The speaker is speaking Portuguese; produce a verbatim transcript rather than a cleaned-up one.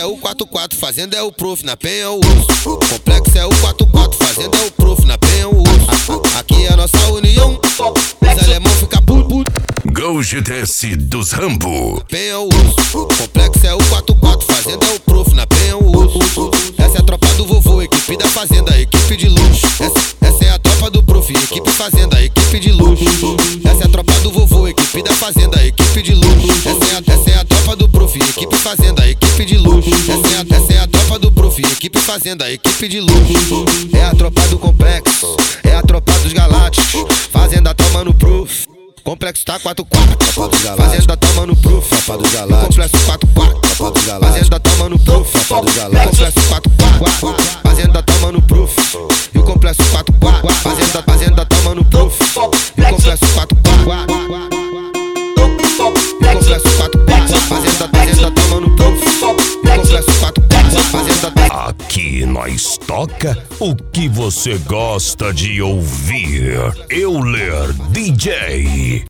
é o quatro quatro, fazenda é o prof, na penha é o urso. Complexo é o quatro quatro, fazenda é o prof, na penha é o urso. Aqui é a nossa união, os alemão fica puto. Gol G T S dos Rambo. Penha é o urso. Complexo é o quatro quatro, fazenda é o prof, na penha é o urso. Essa é a tropa do vovô, equipe da fazenda, equipe de luxo. Essa, essa é a tropa do prof, equipe fazenda, equipe de luxo. Essa é a tropa do vovô, equipe da fazenda, equipe de luxo. Essa é a, essa é a tropa do prof, equipe fazenda, equipe de luxo. Essa é a, essa é a tropa do prof, equipe fazenda, equipe de luxo. É a tropa do complexo, é a tropa dos galácticos. Fazenda toma no prof. Complexo tá quatro quatro, fazenda toma no prof. Complexo quatro quatro, fazenda toma no prof. Complexo quatro quatro, fazenda toma no prof. E o complexo quatro quatro, fazenda, fazenda toma no prof. E o complexo quatro quatro, e o complexo quatro quatro, fazenda, fazenda toma no prof. E o complexo quatro quatro, fazenda. Aqui nós toca o que você gosta de ouvir. Euler D J.